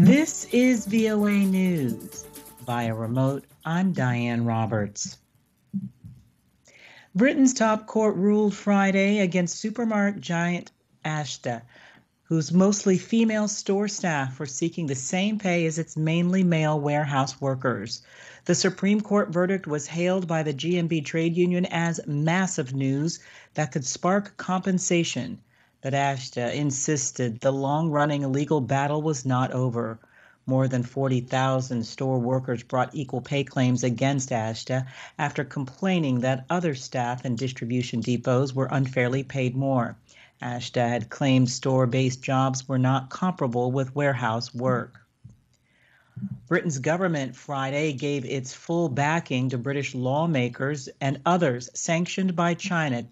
This is VOA News. Via remote, I'm Diane Roberts. Britain's top court ruled Friday against supermarket giant Asda, whose mostly female store staff were seeking the same pay as its mainly male warehouse workers. The Supreme Court verdict was hailed by the GMB trade union as massive news that could spark compensation. But Asda insisted the long-running legal battle was not over. More than 40,000 store workers brought equal pay claims against Asda after complaining that other staff and distribution depots were unfairly paid more. Asda had claimed store-based jobs were not comparable with warehouse work. Britain's government Friday gave its full backing to British lawmakers and others sanctioned by China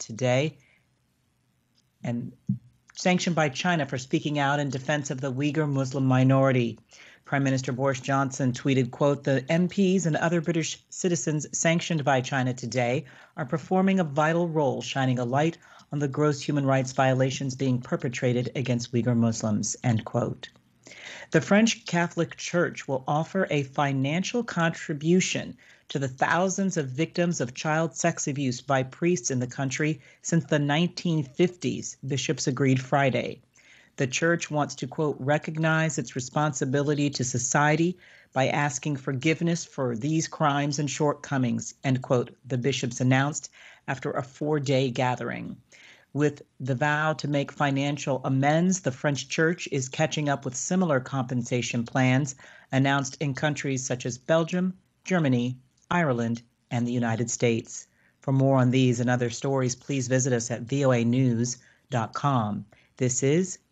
for speaking out in defense of the Uyghur Muslim minority. Prime Minister Boris Johnson tweeted, quote, "The MPs and other British citizens sanctioned by China today are performing a vital role, shining a light on the gross human rights violations being perpetrated against Uyghur Muslims," end quote. The French Catholic Church will offer a financial contribution to the thousands of victims of child sex abuse by priests in the country since the 1950s, bishops agreed Friday. The church wants to, quote, "recognize its responsibility to society by asking forgiveness for these crimes and shortcomings," end quote, the bishops announced after a 4-day gathering. With the vow to make financial amends, the French church is catching up with similar compensation plans announced in countries such as Belgium, Germany, Ireland, and the United States. For more on these and other stories, please visit us at voanews.com. This is